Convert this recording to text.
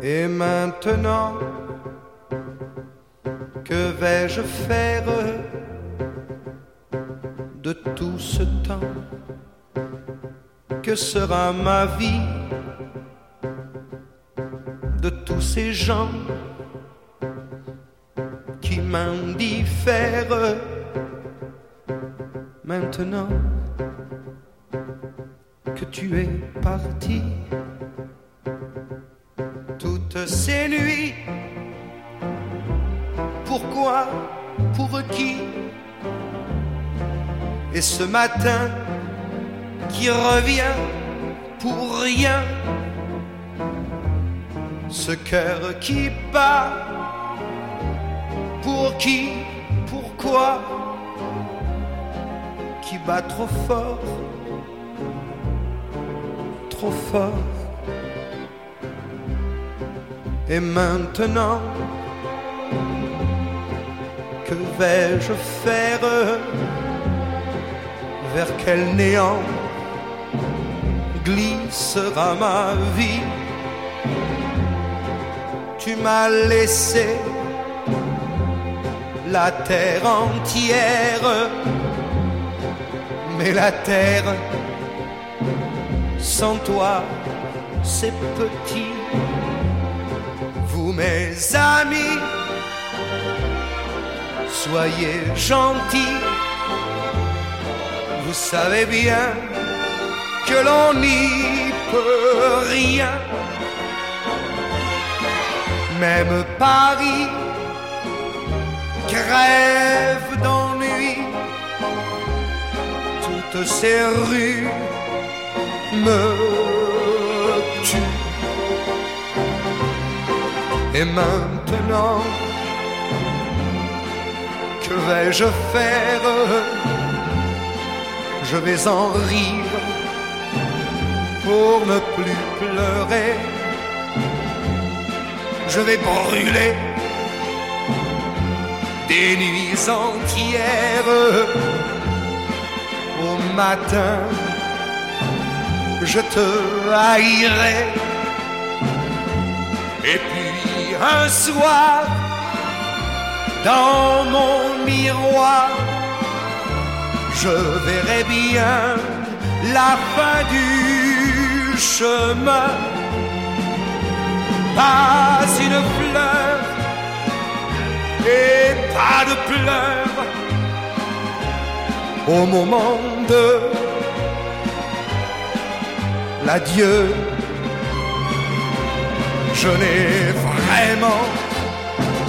Et maintenant, que vais-je faire de tout ce temps? Que sera ma vie de tous ces gens qui m'indiffèrent? Maintenant que tu es parti, toutes ces nuits, pourquoi, pour qui? Et ce matin qui revient pour rien, ce cœur qui bat, pour qui, pourquoi, qui bat trop fort, trop fort. Et maintenant, que vais-je faire? Vers quel néant glissera ma vie? Tu m'as laissé la terre entière, mais la terre sans toi c'est petit. Vous mes amis, soyez gentils, vous savez bien que l'on n'y peut rien. Même Paris crève d'ennui, toutes ces rues me tuent. Et maintenant, que vais-je faire? Je vais en rire pour ne plus pleurer. Je vais brûler des nuits entières. Au matin, je te haïrai. Et puis un soir, dans mon miroir, je verrai bien la fin du chemin. Pas une fleur et pas de pleurs au moment de l'adieu. Je n'ai vraiment